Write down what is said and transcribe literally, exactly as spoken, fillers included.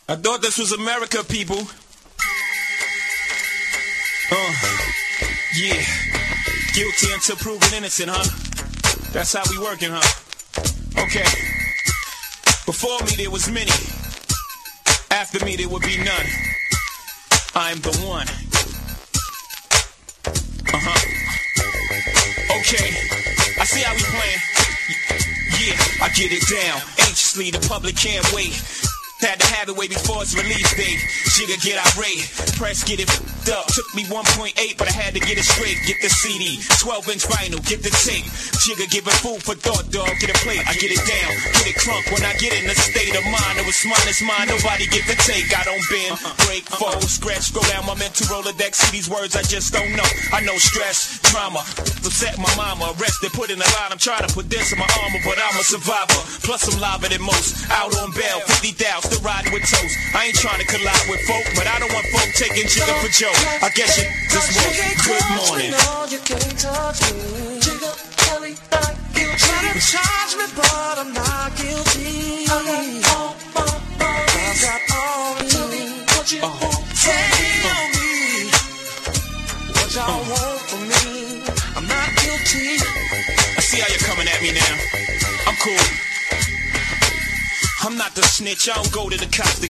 I thought this was America, people. Uh, yeah. Guilty until proven innocent, huh? That's how we working, huh? Okay. Before me there was many. After me there would be none. I'm the one. Uh-huh. Okay. I see how we playing. Yeah, I get it down. Anxiously, the public can't wait. Had to have it way before its release date. Jigga get irate, press get it f***ed up. Took me one point eight, but I had to get it straight. Get the C D, twelve inch vinyl, get the tape. Jigga giving food for thought, dog, get a plate. I get it down, get it crunk. When I get in the state of mind, it was mine, it's mine. Nobody get the take. I don't bend, break, fold, scratch, go down my mental Rolodex. See these words I just don't know. I know stress, trauma, upset my mama, arrested, put in a line. I'm trying to put this in my armor, but I'm a survivor. Plus I'm liver than most. Out on bail, fifty thousand. Still riding with toast. I ain't trying to collide with folk, but I don't want folk taking chicken for Joe. I guess you just want good morning. No, you can't touch me. Jigga, Kelly, not guilty. Try to charge me, but I'm not guilty. I got all my money. I got all me. Tell me what you uh, want. Take uh, on me. What y'all uh, want from me? I'm not guilty. I see how you're coming at me now. I'm cool. I'm not the snitch, I don't go to the cops to